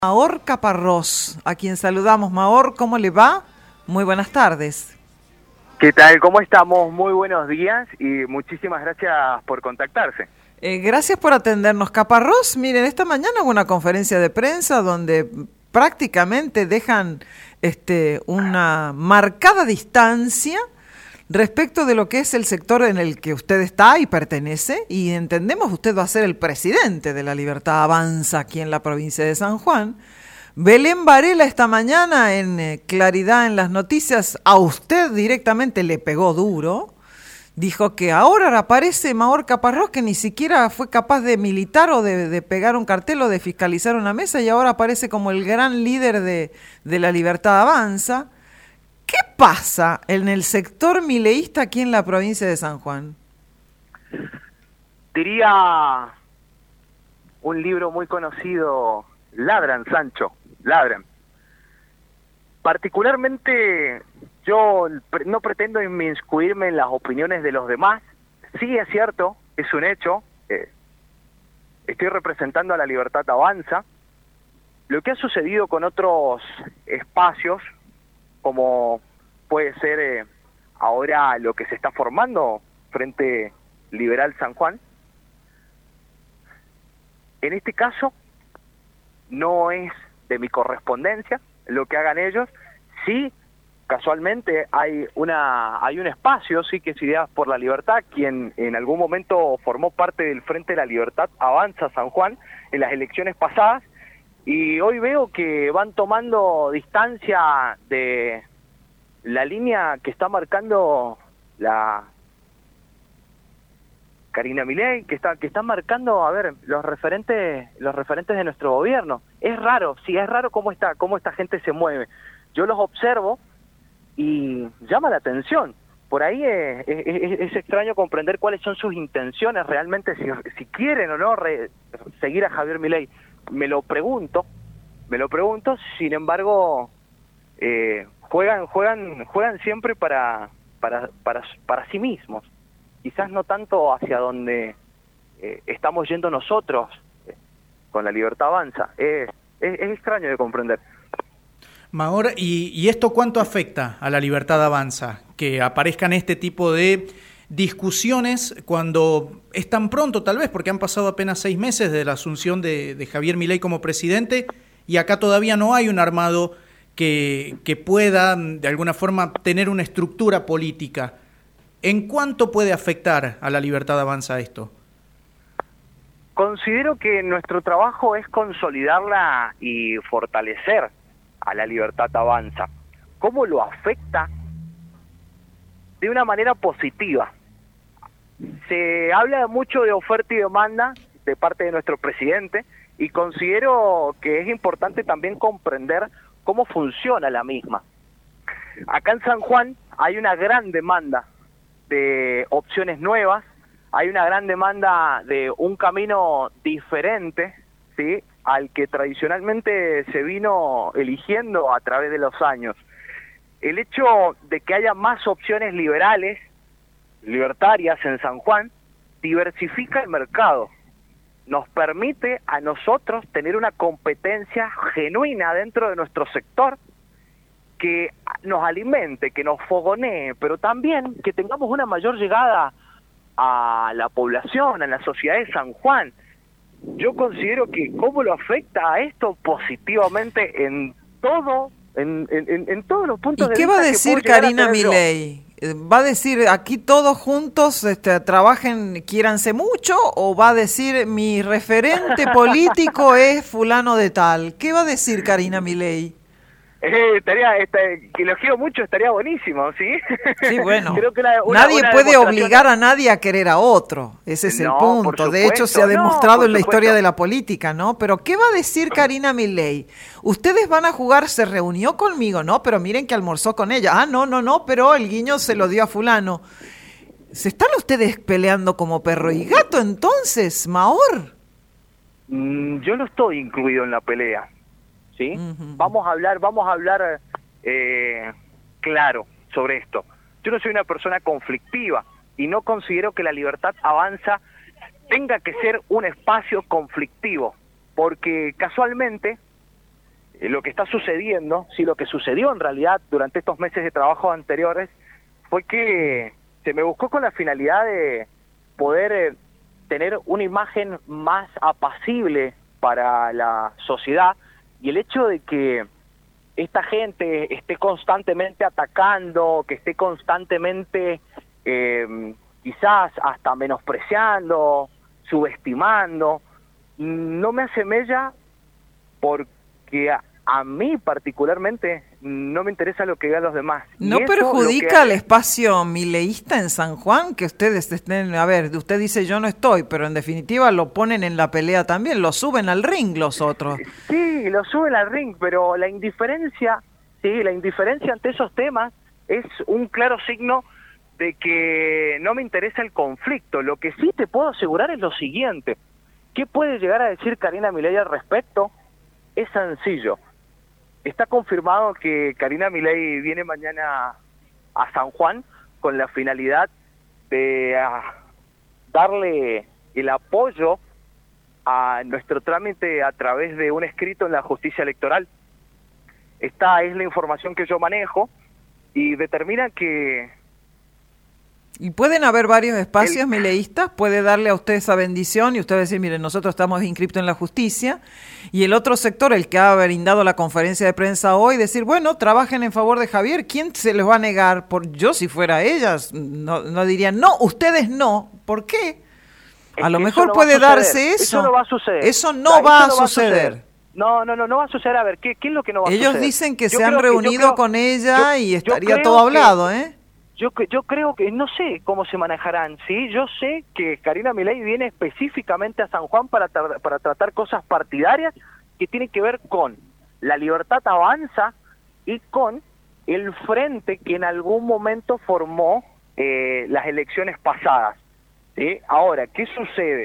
Mahor Caparrós, a quien saludamos. Mahor, ¿cómo le va? Muy buenas tardes. ¿Qué tal? ¿Cómo estamos? Muy buenos días y muchísimas gracias por contactarse. Gracias por atendernos. Caparrós, miren, esta mañana hubo una conferencia de prensa donde prácticamente dejan una marcada distancia respecto de lo que es el sector en el que usted está y pertenece, y entendemos usted va a ser el presidente de La Libertad Avanza aquí en la provincia de San Juan. Belén Varela esta mañana en Claridad en las Noticias a usted directamente le pegó duro, dijo que ahora aparece Mahor Caparrós, que ni siquiera fue capaz de militar o de pegar un cartel o de fiscalizar una mesa, y ahora aparece como el gran líder de La Libertad Avanza. ¿Qué pasa en el sector mileísta aquí en la provincia de San Juan? Diría un libro muy conocido, ladran, Sancho, ladran. Particularmente yo no pretendo inmiscuirme en las opiniones de los demás. Sí es cierto, es un hecho, estoy representando a La Libertad Avanza. Lo que ha sucedido con otros espacios, como puede ser ahora lo que se está formando Frente Liberal San Juan, en este caso no es de mi correspondencia lo que hagan ellos. Sí, casualmente hay un espacio, sí, que es Ideas por la Libertad, quien en algún momento formó parte del Frente de la Libertad Avanza San Juan en las elecciones pasadas, y hoy veo que van tomando distancia de la línea que está marcando la Karina Milei, que está marcando, a ver, los referentes de nuestro gobierno. Es raro, sí, es raro cómo esta gente se mueve. Yo los observo y llama la atención. Por ahí es extraño comprender cuáles son sus intenciones realmente, si quieren o no seguir a Javier Milei. Me lo pregunto, sin embargo, juegan siempre para sí mismos, quizás no tanto hacia donde estamos yendo nosotros con La Libertad Avanza. Es extraño de comprender. Mahor, ¿y esto cuánto afecta a La Libertad Avanza? Que aparezcan este tipo de discusiones cuando es tan pronto, tal vez, porque han pasado apenas 6 meses de la asunción de Javier Milei como presidente, y acá todavía no hay un armado que pueda, de alguna forma, tener una estructura política. ¿En cuánto puede afectar a La Libertad Avanza esto? Considero que nuestro trabajo es consolidarla y fortalecer a La Libertad Avanza. ¿Cómo lo afecta? De una manera positiva. Se habla mucho de oferta y demanda de parte de nuestro presidente, y considero que es importante también comprender cómo funciona la misma. Acá en San Juan hay una gran demanda de opciones nuevas, hay una gran demanda de un camino diferente, ¿sí?, al que tradicionalmente se vino eligiendo a través de los años. El hecho de que haya más opciones liberales, libertarias en San Juan, diversifica el mercado, nos permite a nosotros tener una competencia genuina dentro de nuestro sector, que nos alimente, que nos fogonee, pero también que tengamos una mayor llegada a la población, a la sociedad de San Juan. Yo considero que cómo lo afecta a esto positivamente en todos los puntos de vista. ¿Y qué va a decir Karina Milei? ¿Va a decir aquí todos juntos trabajen, quiéranse mucho? ¿O va a decir mi referente político es fulano de tal? ¿Qué va a decir Karina Milei? Que lo quiero mucho, estaría buenísimo, ¿sí? Sí, bueno, creo que nadie puede obligar a nadie a querer a otro, ese es el punto. De hecho, se ha demostrado en la historia de la política, ¿no? Pero ¿qué va a decir Karina Milei? Ustedes van a jugar, se reunió conmigo, ¿no? Pero miren que almorzó con ella. Ah, no, pero el guiño se lo dio a fulano. ¿Se están ustedes peleando como perro y gato entonces, Mahor? Yo no estoy incluido en la pelea. ¿Sí? Uh-huh. Vamos a hablar claro sobre esto. Yo no soy una persona conflictiva y no considero que La Libertad Avanza tenga que ser un espacio conflictivo, porque casualmente lo que está sucediendo, sí, lo que sucedió en realidad durante estos meses de trabajo anteriores, fue que se me buscó con la finalidad de poder tener una imagen más apacible para la sociedad, y el hecho de que esta gente esté constantemente atacando, que esté constantemente quizás hasta menospreciando, subestimando, no me hace mella, porque a mí particularmente no me interesa lo que vean los demás. ¿No perjudica el espacio mileísta en San Juan que ustedes estén, a ver, usted dice yo no estoy, pero en definitiva lo ponen en la pelea también, lo suben al ring los otros? Sí, lo suben al ring, pero la indiferencia, sí, la indiferencia ante esos temas es un claro signo de que no me interesa el conflicto. Lo que sí te puedo asegurar es lo siguiente: ¿qué puede llegar a decir Karina Milei al respecto? Es sencillo. Está confirmado que Karina Milei viene mañana a San Juan con la finalidad de darle el apoyo a nuestro trámite a través de un escrito en la justicia electoral. Esta es la información que yo manejo y determina que... ¿Y pueden haber varios espacios mileístas? ¿Puede darle a usted esa bendición y usted decir, miren, nosotros estamos inscriptos en la justicia? Y el otro sector, el que ha brindado la conferencia de prensa hoy, decir, bueno, trabajen en favor de Javier. ¿Quién se les va a negar? Yo, si fuera ellas, no diría, no, ustedes no. ¿Por qué? A lo mejor puede darse eso. Eso no va a suceder. Eso no va a suceder. No va a suceder. A ver, ¿qué es lo que no va a suceder? Ellos dicen que se han reunido con ella y estaría todo hablado, ¿eh? Yo creo que, no sé cómo se manejarán, ¿sí? Yo sé que Karina Milei viene específicamente a San Juan para tratar cosas partidarias que tienen que ver con La Libertad Avanza y con el frente que en algún momento formó las elecciones pasadas, ¿sí? Ahora, ¿qué sucede?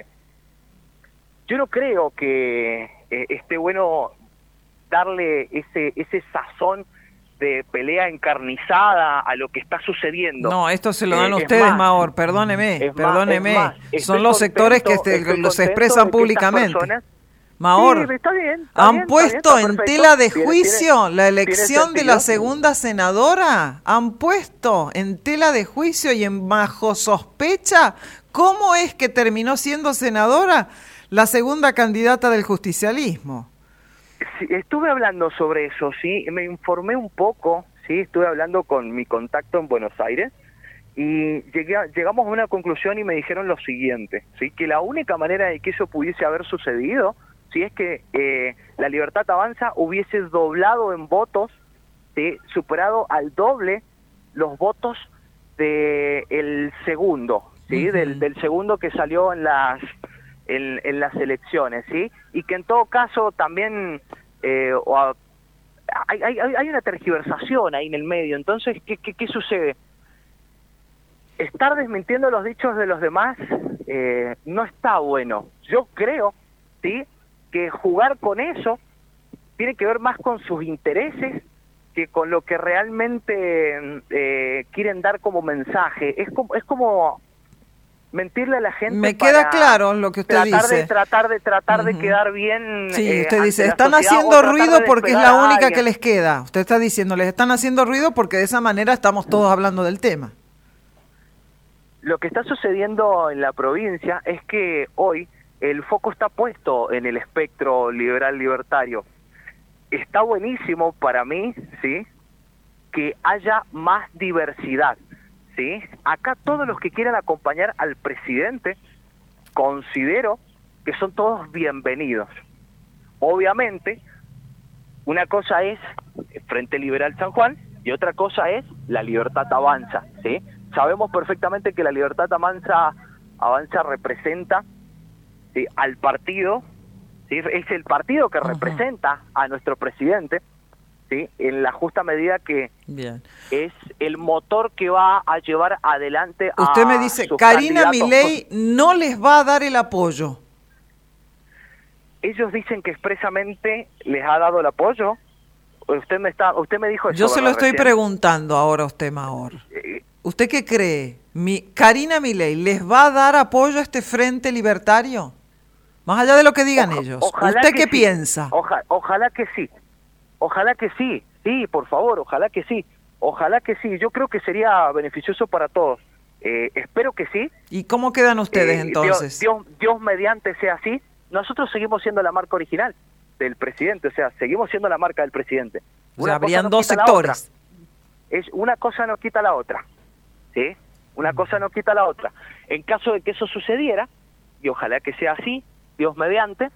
Yo no creo que esté bueno darle ese sazón de pelea encarnizada a lo que está sucediendo. No, esto se lo dan ustedes, Mahor, perdóneme. Son los sectores que los expresan públicamente. Mahor, han puesto en tela de juicio la elección de la segunda senadora, han puesto en tela de juicio y en bajo sospecha cómo es que terminó siendo senadora la segunda candidata del justicialismo. Sí, estuve hablando sobre eso, sí, me informé un poco, sí, estuve hablando con mi contacto en Buenos Aires y llegamos a una conclusión y me dijeron lo siguiente, sí, que la única manera de que eso pudiese haber sucedido, sí, es que La Libertad Avanza hubiese doblado en votos, sí, superado al doble los votos del segundo, sí, del segundo que salió en las elecciones, ¿sí? Y que en todo caso también hay una tergiversación ahí en el medio. Entonces, ¿qué sucede? Estar desmintiendo los dichos de los demás no está bueno. Yo creo, ¿sí?, que jugar con eso tiene que ver más con sus intereses que con lo que realmente quieren dar como mensaje. Es como mentirle a la gente. Me queda claro lo que usted dice. Tratar de quedar bien. Sí, usted dice, están haciendo ruido porque es la única que les queda. Usted está diciendo, les están haciendo ruido porque de esa manera estamos todos hablando del tema. Lo que está sucediendo en la provincia es que hoy el foco está puesto en el espectro liberal libertario. Está buenísimo para mí, ¿sí?, que haya más diversidad. ¿Sí? Acá todos los que quieran acompañar al presidente, considero que son todos bienvenidos. Obviamente, una cosa es Frente Liberal San Juan y otra cosa es La Libertad Avanza, ¿sí? Sabemos perfectamente que La Libertad Avanza representa, ¿sí?, al partido, ¿sí?, es el partido que representa a nuestro presidente, ¿sí?, en la justa medida que es el motor que va a llevar adelante a... Usted me dice, Karina Milei no les va a dar el apoyo. Ellos dicen que expresamente les ha dado el apoyo. Usted me dijo eso. Yo se lo estoy preguntando ahora a usted, Mahor. ¿Usted qué cree? ¿Karina Milei les va a dar apoyo a este Frente Libertario? Más allá de lo que digan ellos. ¿Usted qué piensa? Ojalá que sí. Ojalá que sí, por favor, ojalá que sí. Yo creo que sería beneficioso para todos. Espero que sí. ¿Y cómo quedan ustedes entonces? Dios mediante sea así. Nosotros seguimos siendo la marca original del presidente, o sea, seguimos siendo la marca del presidente. O sea, habrían dos sectores. Una cosa no quita la otra, ¿sí? Una cosa no quita la otra. En caso de que eso sucediera, y ojalá que sea así, Dios mediante,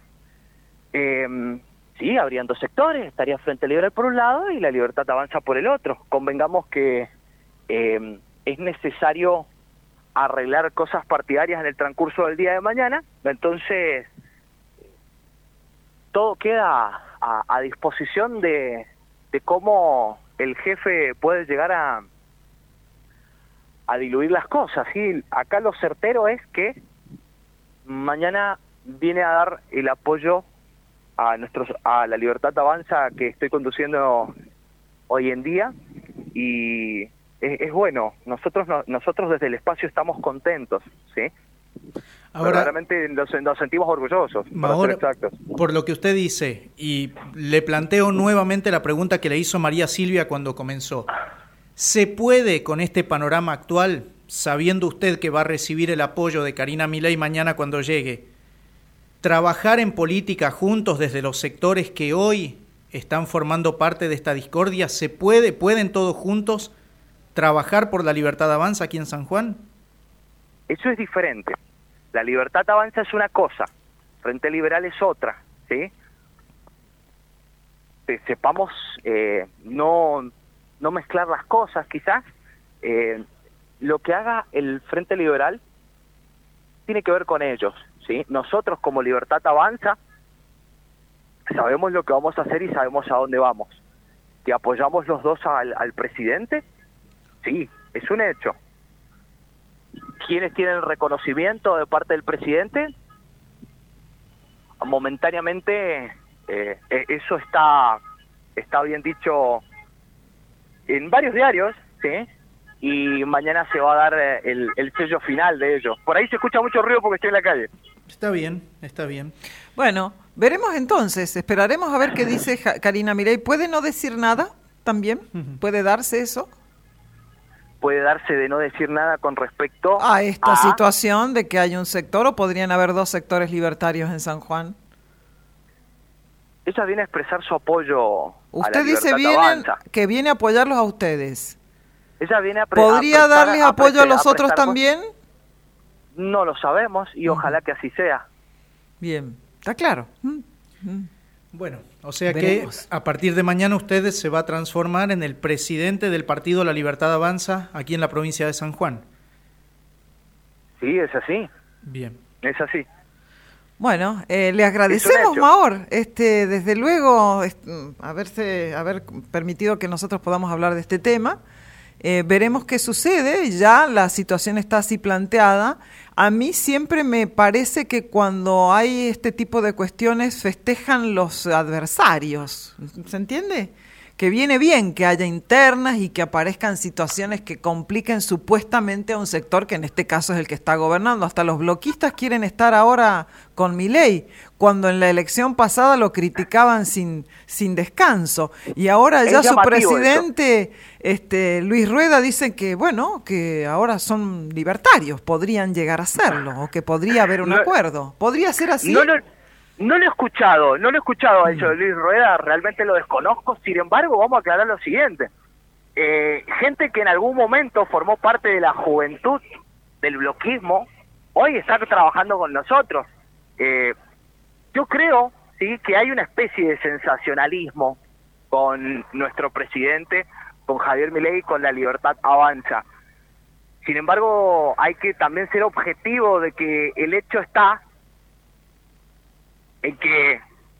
sí, habrían dos sectores, estaría Frente Liberal por un lado y La Libertad Avanza por el otro. Convengamos que es necesario arreglar cosas partidarias en el transcurso del día de mañana, entonces todo queda a disposición de cómo el jefe puede llegar a diluir las cosas, ¿sí? Acá lo certero es que mañana viene a dar el apoyo a La Libertad Avanza que estoy conduciendo hoy en día, y es bueno. Nosotros desde el espacio estamos contentos, ¿sí? Ahora, realmente nos sentimos orgullosos, Mahor, para ser exactos. Por lo que usted dice, y le planteo nuevamente la pregunta que le hizo María Silvia cuando comenzó. ¿Se puede con este panorama actual, sabiendo usted que va a recibir el apoyo de Karina Milei mañana cuando llegue, trabajar en política juntos desde los sectores que hoy están formando parte de esta discordia? ¿Pueden todos juntos trabajar por La Libertad Avanza aquí en San Juan? Eso es diferente. La Libertad Avanza es una cosa, Frente Liberal es otra, ¿sí? Sepamos no mezclar las cosas, quizás. Lo que haga el Frente Liberal tiene que ver con ellos, ¿sí? Nosotros como Libertad Avanza sabemos lo que vamos a hacer y sabemos a dónde vamos. ¿Que apoyamos los dos al presidente? Sí, es un hecho. ¿Quiénes tienen el reconocimiento de parte del presidente? Momentáneamente eso está bien dicho en varios diarios, ¿sí? Y mañana se va a dar el sello final de ellos. Por ahí se escucha mucho ruido porque estoy en la calle. Está bien, está bien. Bueno, veremos entonces, esperaremos a ver qué dice Karina Milei. ¿Puede no decir nada también? ¿Puede darse eso? Puede darse de no decir nada con respecto a esta situación de que hay un sector, o podrían haber dos sectores libertarios en San Juan. Ella viene a expresar su apoyo. Usted a la dice que viene a apoyarlos a ustedes. Ella viene ¿Podría darles apoyo a los otros también? No lo sabemos y ojalá que así sea. Bien, está claro. Bueno, o sea Veremos. Que a partir de mañana usted se va a transformar en el presidente del partido La Libertad Avanza aquí en la provincia de San Juan. Sí, es así. Bien. Es así. Bueno, le agradecemos, Mahor, desde luego haber permitido que nosotros podamos hablar de este tema. Veremos qué sucede, ya la situación está así planteada. A mí siempre me parece que cuando hay este tipo de cuestiones festejan los adversarios, ¿se entiende? Que viene bien que haya internas y que aparezcan situaciones que compliquen supuestamente a un sector que en este caso es el que está gobernando. Hasta los bloquistas quieren estar ahora con Milei, cuando en la elección pasada lo criticaban sin descanso. Y ahora ya su presidente, Luis Rueda, dice que, bueno, que ahora son libertarios, podrían llegar a serlo, o que podría haber un acuerdo. ¿Podría ser así? No lo he escuchado a eso de Luis Rueda, realmente lo desconozco. Sin embargo, vamos a aclarar lo siguiente. Gente que en algún momento formó parte de la juventud del bloquismo, hoy está trabajando con nosotros. Yo creo, sí, que hay una especie de sensacionalismo con nuestro presidente, con Javier Milei, con La Libertad Avanza. Sin embargo, hay que también ser objetivo de que el hecho está en que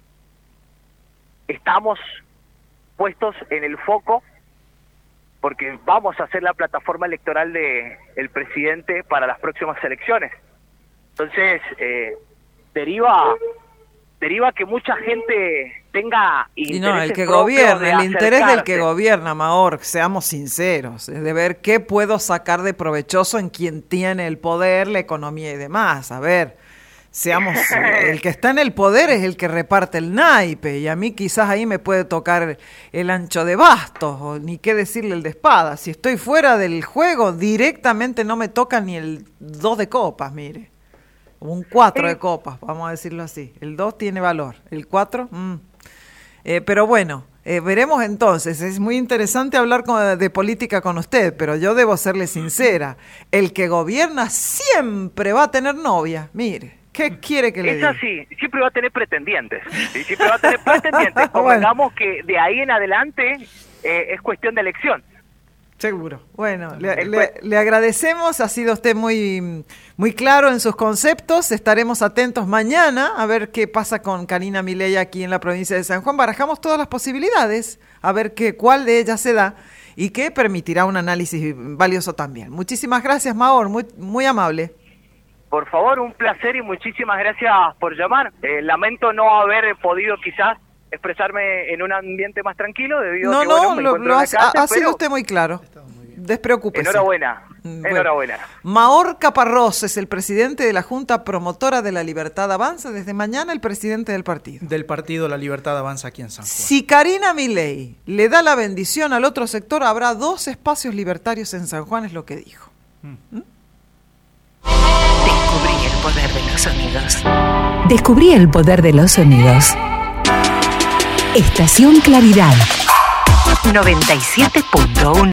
estamos puestos en el foco porque vamos a hacer la plataforma electoral de el presidente para las próximas elecciones. Entonces, deriva que mucha gente tenga interés. Y no, el que gobierna, el interés del que gobierna, Mahor, seamos sinceros, es de ver qué puedo sacar de provechoso en quien tiene el poder, la economía y demás. A ver, seamos, el que está en el poder es el que reparte el naipe, y a mí quizás ahí me puede tocar el ancho de bastos, o ni qué decirle el de espada. Si estoy fuera del juego, directamente no me toca ni el 2 de copas, mire. Un 4 de copas, vamos a decirlo así. El 2 tiene valor, el 4, pero bueno, veremos entonces. Es muy interesante hablar de política con usted, pero yo debo serle sincera. El que gobierna siempre va a tener novia, mire. ¿Qué quiere que le diga? Es así, siempre va a tener pretendientes. ¿Sí? Siempre va a tener pretendientes. Convengamos que de ahí en adelante es cuestión de elección. Seguro. Bueno, le agradecemos. Ha sido usted muy, muy claro en sus conceptos. Estaremos atentos mañana a ver qué pasa con Karina Milei aquí en la provincia de San Juan. Barajamos todas las posibilidades, a ver cuál de ellas se da y qué permitirá un análisis valioso también. Muchísimas gracias, Mahor. Muy, muy amable. Por favor, un placer y muchísimas gracias por llamar. Lamento no haber podido quizás expresarme en un ambiente más tranquilo debido a que ha sido usted muy claro. Despreocúpese. Enhorabuena. Enhorabuena. Mahor Caparrós es el presidente de la Junta Promotora de la Libertad Avanza. Desde mañana el presidente del partido. Del partido La Libertad Avanza aquí en San Juan. Si Karina Milei le da la bendición al otro sector, habrá 2 espacios libertarios en San Juan, es lo que dijo. Descubrí el poder de los sonidos. Descubrí el poder de los sonidos. Estación Claridad 97.1